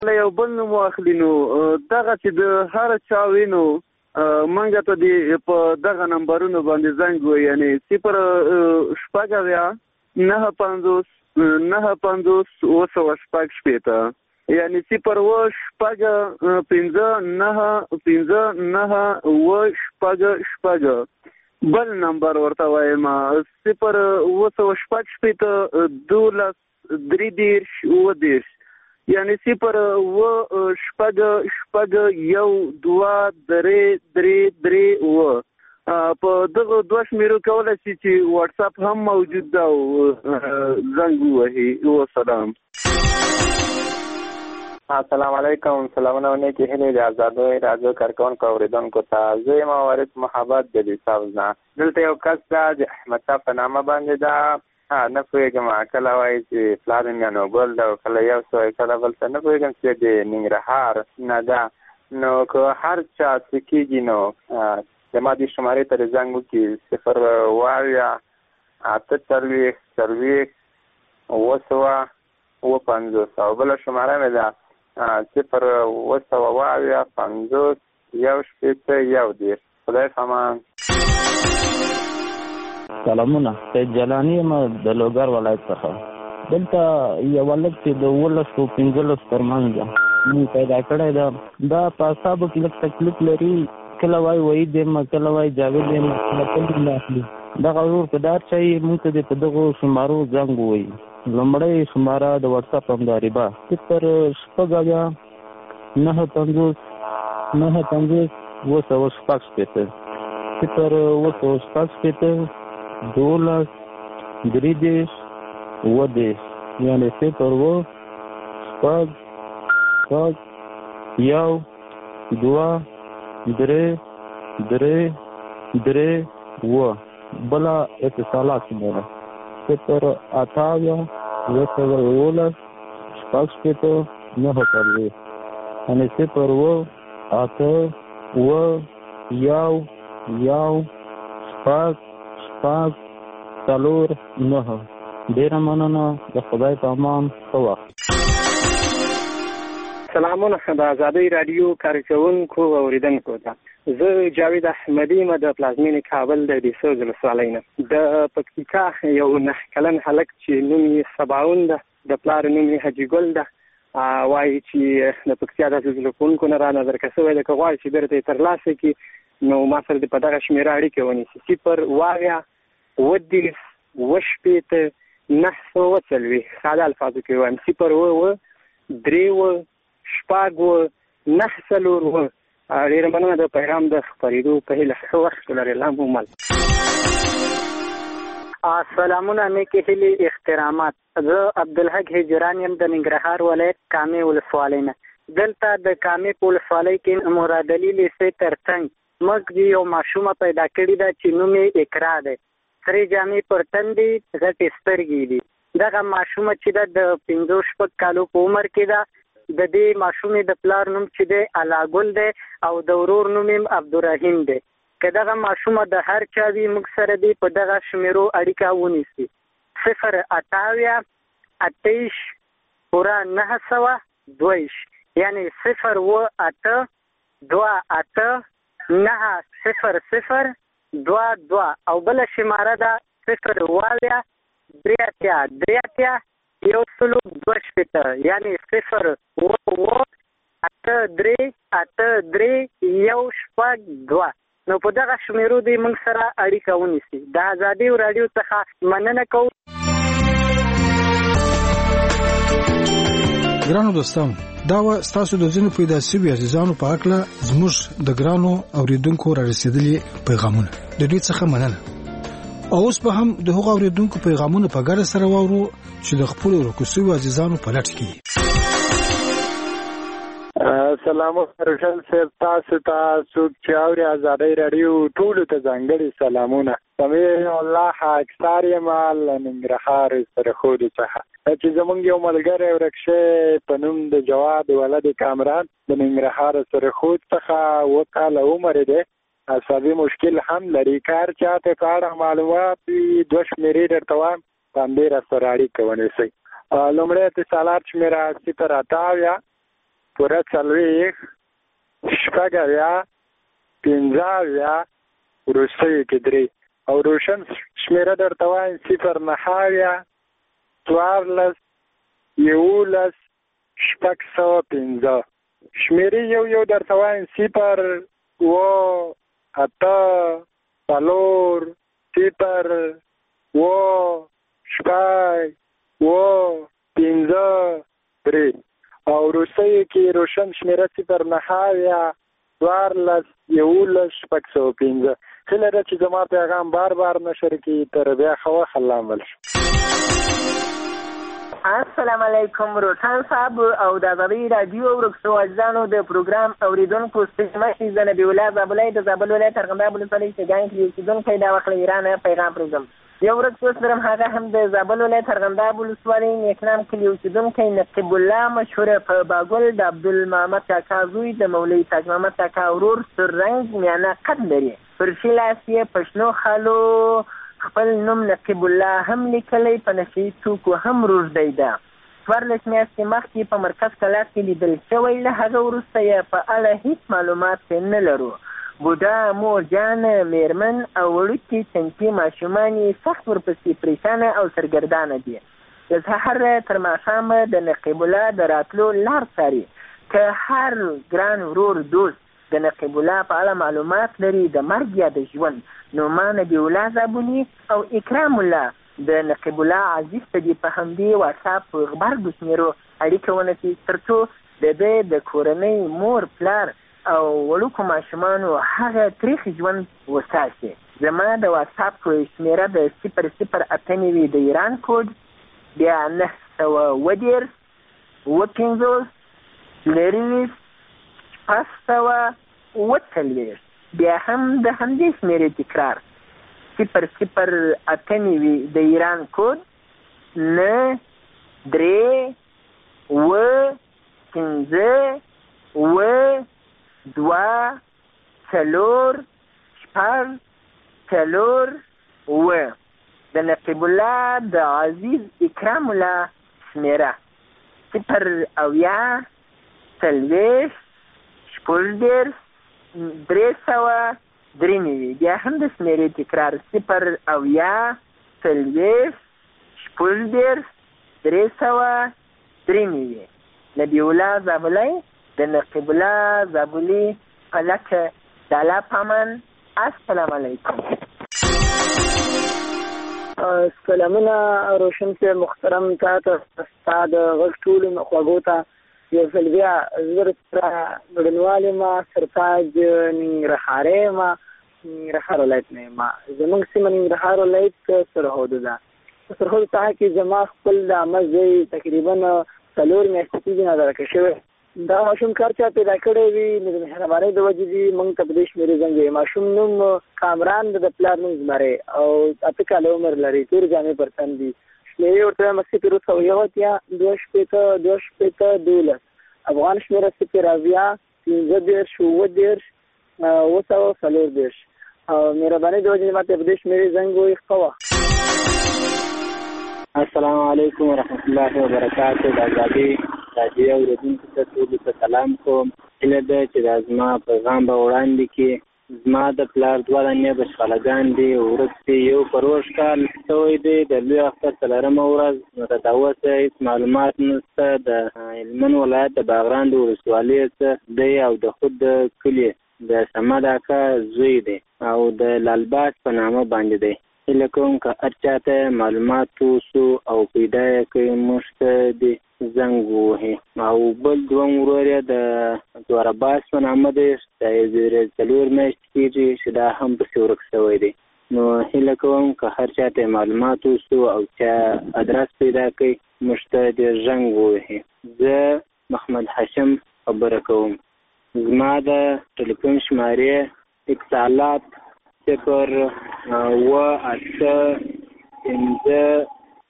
یو بل نوم واخلي نو دغه چې د هر چا وینو منګه ته دی په دغه نمبرونو باندې زنګ وي، یعنی 0 یعنی 0 بل نمبر ورته وایم 0 یعنی 0 په دغه دوه شمیرو کولای شي چې واتس اپ هم موجود ده او زنګ وهي. والسلام. السلام علیکم. سلامونه ونیکې هیلې د آزادو راډیو کارکونکو اوریدونکو ته. زه یم وارث محبت د لیساوز نه. دلته یو کس ده د احمد شاه په نامه باندې ده. نه پوهېږم کله وایي چې پلار یې میانوګل ده او کله یو څه وایي کله بل څه. نه پوهېږم چې د ننګرهار نه ده. نو که هر چا څه کېږي نو زما دې شمارې ته زنګ وکړي 0 او بله شماره مې ده 0 خدای فامان. سلامونه. سید جلانی یم د لوګر ولایت څخه. دلته یو ولد چې د 15 ترمنځ ده مونږ پیدا کړی ده. دا په اعصابو کې لږ تکلیف لري. کله وایي وحید یم، کله وایي جاوید یم، کله تل نه اخلي. دغه ورور که دار چا یې مونږ ته دې په دغو شمارو زنګ ووایي. لومړی شماره د واتساپ همداري به 0 9 9 0 12 یعنی 0 بلا اتصالات شماره 0 یعنی 0 ډیره مننه. د خدای په امان. ښه وخت. سلامونه د آزادۍ راډیو کارکونکو اوریدونکو ته. زه جاوید احمدی یم د پلازمینې کابل د دیسوز ولسوالۍ نه. د پکتیکا یو 9 کلن هلک چې نوم یې سباون ده، د پلار نوم یې حاجي ګل ده، وایي چې د پکتیا د زلزله‌کوونکو نه را نظر کسوی ده. که غواړي چې بیرته یې ترلاسه کړي نو ما سره د په دغه شمېره اړیکې ونیسي 0 ساده الفاظو کې وایم 0 3 9 ډېره مننه د پیغام د خپرېدو په هیله. ښه وخت ولرئ. الله مو مل. سلامونه نیکې هیلې احترامات. زه عبدالحق هجران یم د ننګرهار ولایت کامې ولسوالۍ نه. دلته د کامې په ولسوالۍ کې مرادعلي لیسې ترڅنګ موږ یو ماشومه پیدا کړې ده چې نوم یې اقرا دی. سرې جامې پر تن دي، غټې سترګې دي. دغه ماشومه چې ده د 5 کالو په عمر کې ده. د دې ماشومې د پلار نوم چې دی علاګل دی او د ورور نوم یې عبدالرحیم دی. که دغه ماشومه د هر چا وي موږ سره دی په دغه شمیرو اړیکه ونیسي 0 28 922 یعنی 0 8 2 8 9 0 22 او بل شماره ده 0 یعنی 0 8 نو په دغه شمیرو دی موږ سره اړیکه ونیسي. د آزادۍ راډیو څخه مننه کوو. ګرانو دوستانو، دا ستاسو د ځینو پیدا شوي عزیزانو په هکله زموږ د ګرانو اوریدونکو را رسېدلي پیغامونه. د دوی څخه مننه. او اوس به هم د هغو اوریدونکو پیغامونه په ګډه سره واورو چې د خپلو ورکو شویو عزیزانو په لټه کې. سلامونه روشن صاحب، تاسو ته څوک چې اوري آزادۍ راډیو ټولو ته ځانګړي سلامونه. سمیع الله اکثر یم له ننګرهار سرخود څخه چې زمونږ یو ملګری ورک شوی په نوم د جواد ولد کامران د ننګرهار سرخود څخه 2 کاله عمر دی. عصبي مشکل هم لري. کار چاته په اړه معلومات 2 شمیرې درته وایم، باندې را سره اړیکه ونیسئ. لومړی اتصالات شمیره 0 پوره 40 شپږ اویا 15 اویا وروستیو کې 3 او روشن شمیره درته وایم 0 اویا 14 11 615 شمیرې یو درته وایم 0 8 4 0 8 5 3 او روسیو کې روشن شمیره 0 اویا 14 11 615 خله ده چې زما پیغام بار نشر کی تر بیا خو خلامل. السلام علیکم روشن صاحب او د غوی رادیو ورکسو اجزانو د پروګرام اوریدونکو سیمه د نبی الله زابلای د زابل ولایت ارغنداب ولسوالۍ څخه کیدونکو دا وخت ایران پیغام پروګرام یو ورکسو سره هغه هم د زابل ولایت ارغنداب ولسوالۍ نیکنام کلیو کیدونکو نقیب الله مشهور په باګل د عبدالمحمد کاکا زوی د مولوی تاج محمد کاکا ورور سر رنگ میانه قد لري پر شیلاسی پښنو خالو خپل نوم نقیب الله هم لیکلی په نشي توکو هم روږدی ده. څوارلس میاشتې مخکې په مرکز کلا کې لیدل شوی، له هغه وروسته یې په اړه هېڅ معلومات نه لرو. بوډا مور جان میرمن او وړوکي چنکي ماشومان یې سخت ورپسې پریشانه او سرګردانه دي. د سهار تر ماښامه د نقیب الله د راتلو لار څاري. که هر ګران ورور دوست د نقیب الله په اړه معلومات لري د مرګ یا د ژوند، نو ما نبی الله زابلي او اکرام الله د نقیب الله عزیز ته دې په همدې واتساپ غبرګو شمېرو اړیکه ونیسي تر څو د ده د کورنۍ مور پلار او وړوکو ماشومانو هغه تریخ ژوند وساتي. زما د واتساپ شمېره د 008 د ایران کوډ بیا 910 50 لریس 540 بیا هم د همدې شمېرې تکرار 008 د ایران کوډ 9 3 5 2 4 4 د نقیب الله د عزیز اکرام الله شمېره 0 40 شپږ 393 بیا هم د شمېرې تکرار 0 40 شپږ 393 نبی الله زابلی د نقیب الله زابلي پلک دالا پامن. السلام علیکم. سلامونه روشن سے محترم تا استاد غږ ټولو خوږو ته یو ځل بیا زه سره ګډونوال ما سرتاج ننګرهار ما ننګرهار ولایت نه ما زموږ سیمه ننګرهار ولایت سرحد ده. سرحد ته کې زما خپل د مزي تقریبا 4 میاشتې نه درکې شوی. دا ماشوم کار چا پیدا کړی وي نو د مهربانۍ د وجې دي موږ ته په دې شمېرې زنګ ماشوم نوم کامران د پلار نوم زمری او 8 کاله عمر لري. تور جامې پر تن دي. شمېرې ورته مسیح روسو یو اتیا 2 افغان شمېره 0 15 او مهربانۍ د وجې ماته په دې شمېرې زنګ وي خوا. السلام علیکم ورحمت الله وبرکاته. د ازادي رادیو اوریدونکو ته ټولو ته سلام کوم. هیله ده چې دا زما پیغام به وړاندې کړي. زما د پلار 2 دانې بشخالګان دي. ورک یو پروژ کال شوی دی د لوی اختر 4مه ورځ. نو د اوسه هېڅ معلومات نشته. د هلمند ولایت د باغران د ولسوالۍ څخه دی او د خود د کلي د صمد اکا زوی دی او د لالباس په نامه باندې دی. هیله کوم که هر چاته معلومات وسو او پیدا یې کړي موږ ته د زنګ ووهي. او بل دویم ورور یې د دورباس په نامه دی دا یې 4 میاشتې کېږي چې دا هم پسې ورک شوی دی. نو هیله کوم که هر چاته معلومات وسو او چا ادرس پیدا کړي موږ ته د زنګ ووهي. زه محمد هاشم خبره کوم. زما د ټلیفون شمارې اتصالات 0 8 5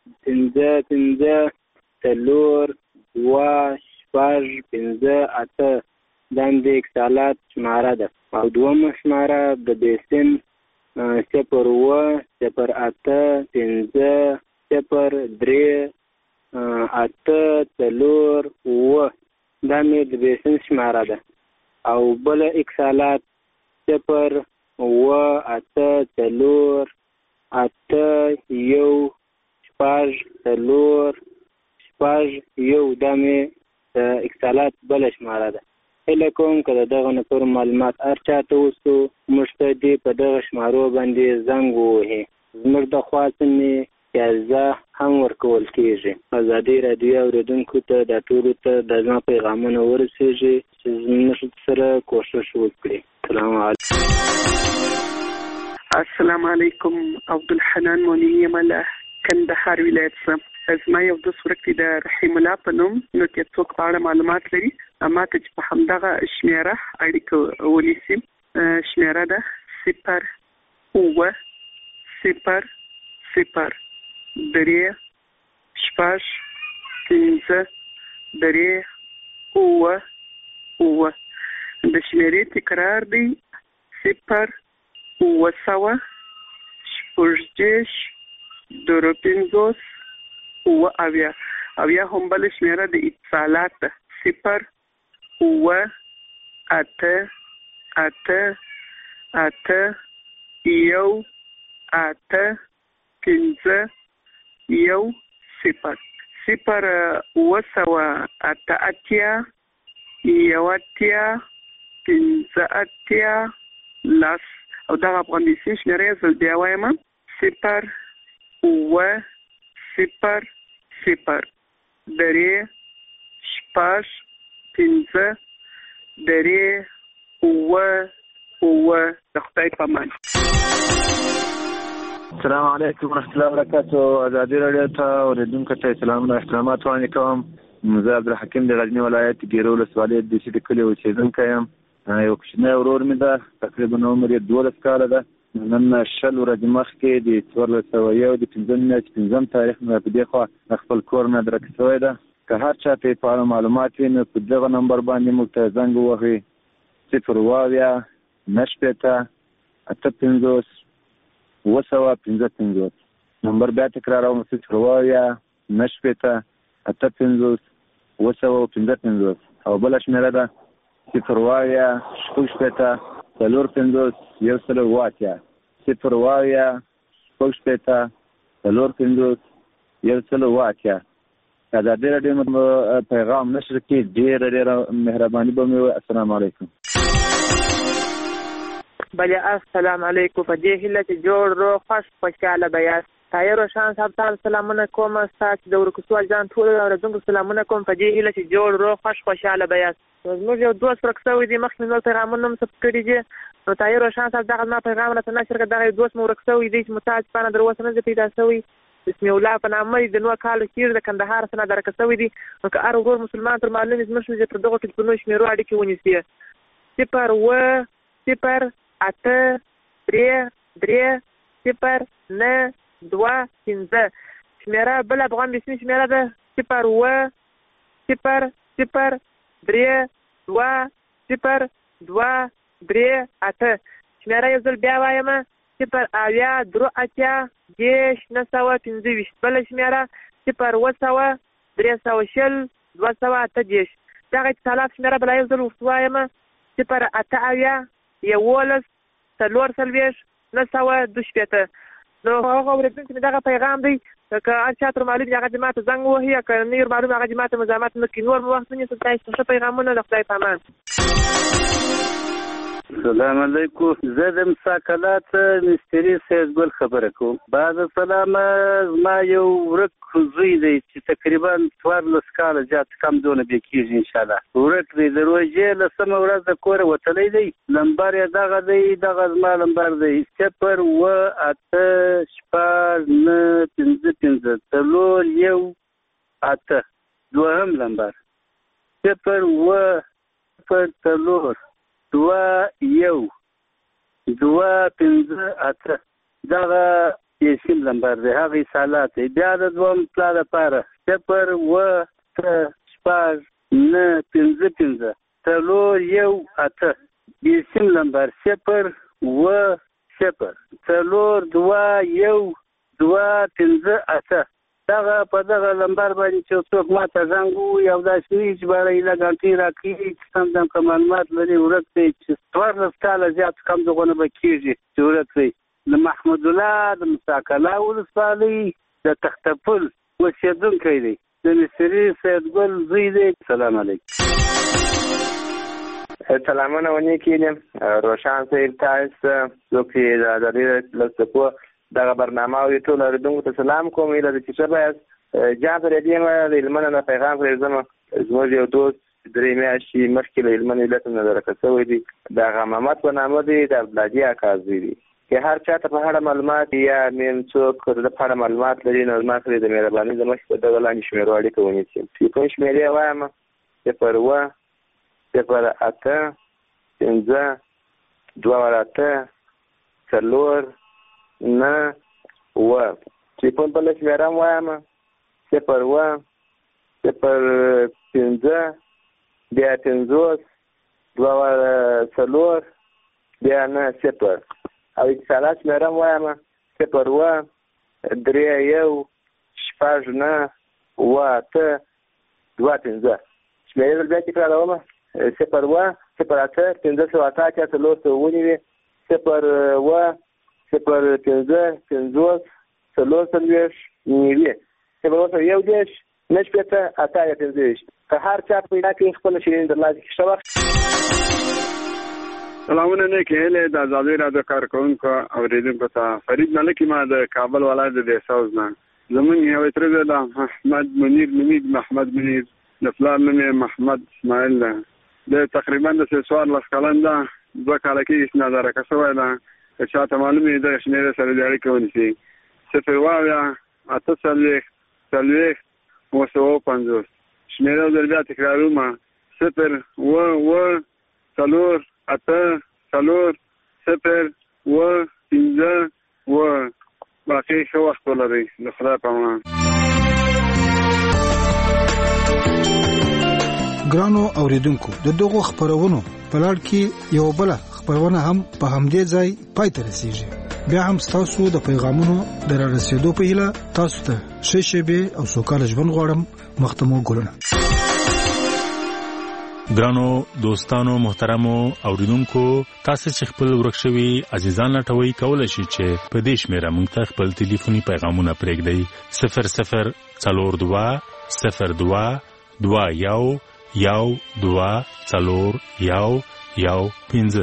4 2 5 8 د اتصالات شماره ده. او دومره شماره د بیسن 0 0 8 5 0 3 8 4 دا مې د بیسن شماره ده. او بله اکسالات 0 اوه اته څلور اته یو شپږ څلور شپږ یو. دا مې د اکسالات بله شماره ده. هیله کوم که د دغه نفر معلومات هر چا ته وسو موږ ته دې په دغه شمارو باندې زنګ ووهي. زموږ د خوا څخه جایزه هم ورکول کېږي. ازادي راډیو اورېدونکو ته دا ټولو ته د زما پیغامونه ورسېږي چې زموږ سره کوشش وکړي. السلام علیکم. عبدالحنان مونی یم له کندهار ولایت څخه. زما یو دوست ورک دی د رحیم الله په نوم. نو که څوک په اړه معلومات لري ما ته چې په همدغه شمیره اړیکه ونیسي. شمیره ده 0 اوه 0 0 درې شپږ پنځه درې اوه اوه. د شمیرې تکرار دی 0 اوه سوه شپږدېرش درې پنځوس اوه اویا. اویا هم بله شمیره د اتصالات ده 0 اوه اته اته اته یو اته پنځه یو 0 0 اوه سوه اته اتیا یو اتیا پنځه اتیا لس. او دغه افغانیسي شمیرې زه بیا وایم 0 اوه 0 0 درې شپږ پنځه درې اوه اوه. د خدای په امان. السلام علیکم ورحمۃ اللہ وبرکاتہ. ازادي راډیو ته اوریدونکو ته سلام او احترامات وړاندې کوم. زه عبدالحکیم د غزنی ولایت ګیرو ولسوالۍ د دې کلي اوسېدونکی یم. یو کوچنی ورور مې ده، تقریبا عمر یې 12 کاله ده. نن 20 ورځې مخکې د 1401 د 15 تاریخ نه په دې خوا خپل کور نه درک شوی ده. که هر چا ته په اړه معلومات وي نو په دغه نمبر باندې موږ ته زنګ ووهئ 0 9 اته پنځوس اوه سوه پنځه پنځوس. نمبر بیا تکراروم 0 9 اته پنځوس اوه سوه پنځه پنځوس. او بله شمېره ده 0 شپږ څلور پنځوس یو سل اوه اتیا. 0 شپږ څلور پنځوس یو سل اوه اتیا. ازادي راډیو پیغام نشر کې ډېره مهرباني به مې وي. السلام علیکم. بله السلام علیکم. په دې هیله چې جوړ روغ خوش خوشحاله به یاست. طاهر روشان صاحب ته سلامونه کوم. ستاسو د ورکوسوال جان ټولو اورېدونکو سلامونه کوم. په دې هیله چې جوړ روغ خوش خوشحاله به یاست. زموږ یو دوست ورک شوی دی، مخکې نور پیغامونه هم ثبت کړي دي. نو طاهر روشان صاحب دغه زما پیغام راته نشر کړ. دغه یو دوست مو ورک شوی دی چې متعهد پانه در اوسه نه دی پیدا شوی. بسم الله په نامه د 9 کالو کېږي د کندهار څخه درک شوی دی. نو که هر ورور مسلمان تر معلومې زموږ چې تر دغو ټلیفونونو شمېرو اړیکې ونیسي 0 اوه 0 اته درې درې 0 9 2 5. شمېره بل افغان رسمي شمېره ده 0 اوه 0 0 درې 2 0 2 درې اته. شمېره یو ځل بیا وایم 0 اویا درې اتیا دېرش 925. بله شمېره 0 اوه سوه 320 218. دغه اتصالات شمېره بله یو ځل ورته وایم 0 اته اویا 11 440 922. نو هغه اورېدونکي مې دغه پیغام دی که هر چا تر معلوم هغه دې ما ته زنګ ووهي، که نور معلوم هغه دې ما ته مزاحمت نه کړي. نور مو وخت ونیسو. ښه پیغامونه د خدای په امان. السلام علیکم. زه د مساکلات مستری سیدګل خبره کوم. بعد سلام. ما یو ورک زوی دی چې تقریبا 14 کاله زیات کم دونه به کېږي ان شاء الله. ورک دی د روژې لسمه ورځ د کوره وتلی دی. نمبر یې دغه دی، دغه زما نمبر دی 0 اوه اته شپږ نه پنځه پنځه څلور یو اته. دوهم نمبر 0 اوه 0 څلور 2 1 2 5 اته. دغه یې سیم نمبر دی، هغه سالات دی. بیا د دوم پلا لپاره 0 اوه شپږ نه پنځه پنځه څلور یو اته. یې سیم نمبر 0 اوه 0 څلور 2 1 2 5 اته. دغه په دغه لمبر باندې چې څوک ماته زنګ ووایي او داسې وي چې باره ایله ګنټې راکېږي چې سم دم که معلومات لري ورک دی چې 14 کاله زیات کم دغونه به کېږي چې ورک دی د محمود الله د مساکلا ولسوالۍ د تختپل اوسېدونکی دی د مصري سیدګل زوی دی. سلام علیکم. سلامونه ونی کینم روشان صاحب تاسو څوک د ازادي لسکو دغه برنامه او ټول اوریدونکو ته سلام کوم. اله د چشبه جان پر دې ما د علمانه پیغام پرېږدم. زموږ یو دوست درې میاشتې مخکې له علمانه علت نه درکړی دی د غمامت په نامه دی د عبدالهادي اکاظي دی که هر چاته په اړه معلومات یا مين څوک د په اړه معلومات لري نو ما سره د مهرباني د مخ په دغه لاندې شمیرو اړیکه ونیسي. ټلیفون شمیرې وایم 01 08 15 28 4 9 و. ټلیفون په شمیره وایم 01 15 بیا 50 4 بیا 9 او اتصالات شمیره وایم 01 31 9 8 2 شمیره بیا تکراروم 01 08 15 8 4 ونیوي 01 05 50 4 نیوي 01 نشپته اتا یا 15 که هر چا پیدا کوي خپل شیرین درلاسه کې شوه. سلامونه نه کېله د ازادي رادیو کارکونکو اوریدونکو ته فرید ملکی ما د کابل ولایت د ساوز نه زمون یو تر د احمد منیر محمد منیر د فلان نوم محمد اسماعیل ده د تقریبا د سوال لسکلن ده 2 کال کې نظر کسوای ده چې چاته معلومه ده شمیره سره د اړیکه ونیسي 0 8 50 شمیره د بیا تکراروم 0 و 4 8 4 0 و 15 و باقي ښه وخت ولرئ د خدای په امان. ګرانو اوریدونکو د دغو خبرونو په لړ کې یو بل خبرونه هم په همدې ځای پای ته رسیږي. بیا هم تاسو د پیغامونو در رسیدو په هیله تاسو ته ښه شیبې او سوکاله ژوند غواړم. مختمو ګلونه. ګرانو دوستانو محترمو اوریدونکو تاسو چې خپل ورکشوي عزیزان لټوي کولای شئ چې په دې شمیره موږ ته خپل ټلیفوني پیغامونه پرېږدئ 00 42 02 21 1 2 4 1 15.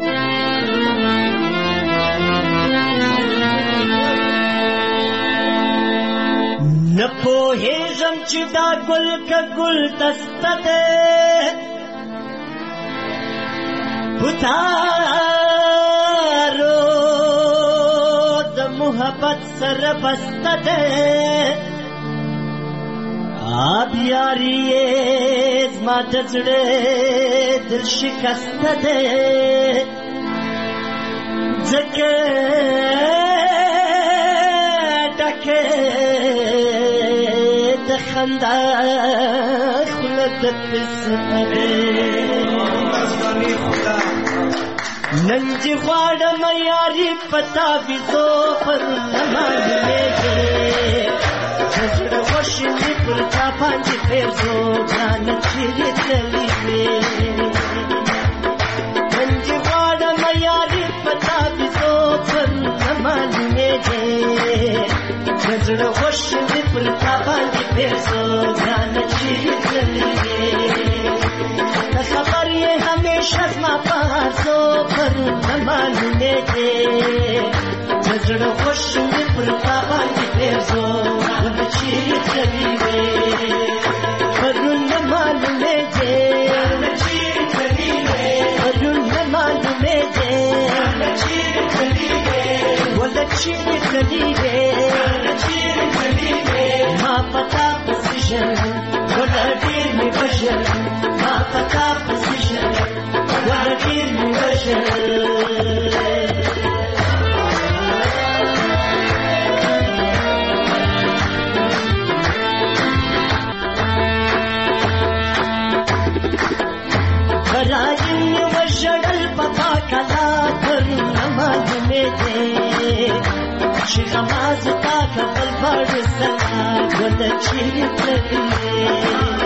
نپوهیږم چې دا ګل که ګل دسته ده پتارو د محبت سره بسته ده آب یاری زما د زړه دل شکسته ده ځکه ډکه د خندا خوله د پسره نن چې غواړم یاري پتا ویزو پر لمانځلې زړه وشلې پر تا باندې پېرزو ځان چیرې تللی وې نن چې غواړم یاري پتا ویزو پر لمانځلې زړه وشلې پر تا باندې پېرزو ځان چیرې تللی وې خبر یہ ہمیشہ زما پاسو پر نمانے دے نظر خوش پر پابندی پیزو چیر چلی وے پر نمانے دے چیر چلی وے پر نمانے دے چیر چلی وے ولا چیر چلی وے چیر چلی وے ما پتا پوزیشن ولا دیر میں بشر ما پتا پوزیشن ولا دیر میں بشر براجن وشغل پپا کلا در نماز میں دے چې غماز تا کبل بړ سلا ګل چیرې